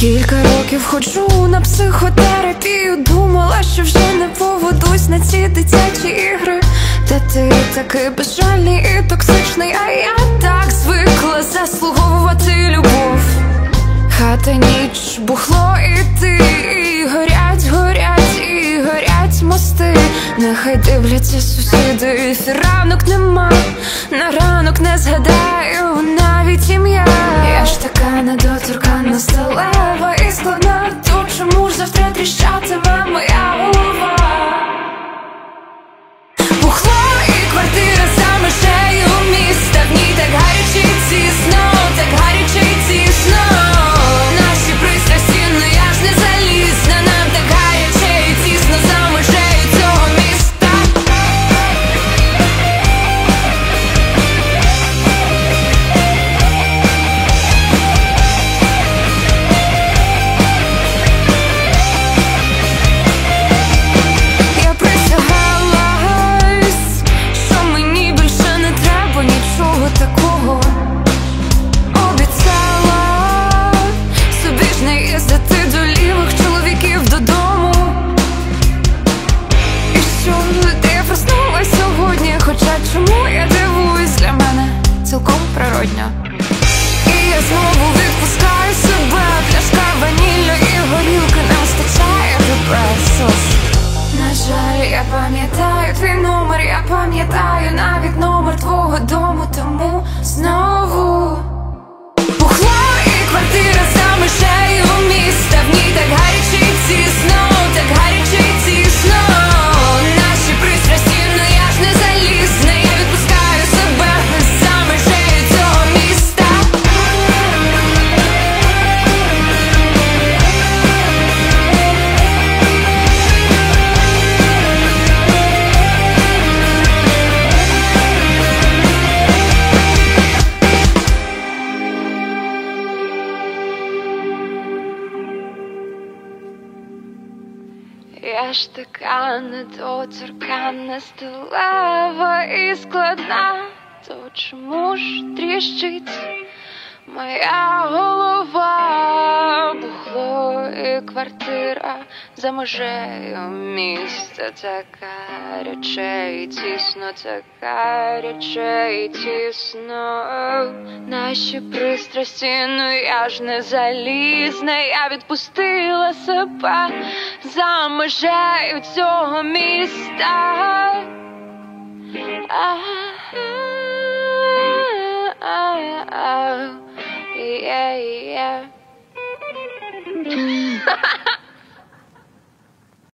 Кілька років ходжу на психотерапію. Думала, що вже не поведусь на ці дитячі ігри. Та ти такий безжальний і токсичний, а я так звикла заслуговувати любов. Хата, ніч, бухло і ти, і горять, горять, і горять мости. Нехай дивляться сусіди, фіранок нема, на ранок не згадаю навіть ім'я. Я ж така недоторканна, сталева і складна, то чому ж завтра тріщатиме моя голова? Бухло і квартира за межею міста, в ній так гаряче і тісно, так гаряче і тісно. Наші пристрасті, ну я ж не залізна, нам так гаряче і тісно за межею цього міста. Я присягалась, що мені більше не треба нічого такого. Обіцяла собі ж не їздити до лівих чоловіків додому. І що ти проснулась сьогодні, хоча чому я дивуюсь, для мене цілком природньо. І я знову відпускаю себе, пляшка ванільної горілки не вистачає тебе, сос. На жаль, я пам'ятаю твій номер, я пам'ятаю навіть номер твого дому, тому знову бухло і квартира за межею міста, в ній так гаряче і тісно, так гаряче і тісно. Наші пристрасті, ну я ж не залізна, я відпускаю себе за межею цього міста. Я ж така недоторканна, сталева і складна, то чому ж тріщить моя голова? Бухло і квартира за межею міста, так гаряче і тісно, так гаряче і тісно. Наші пристрасті, ну я ж не залізна, я відпустила себе за межею цього міста.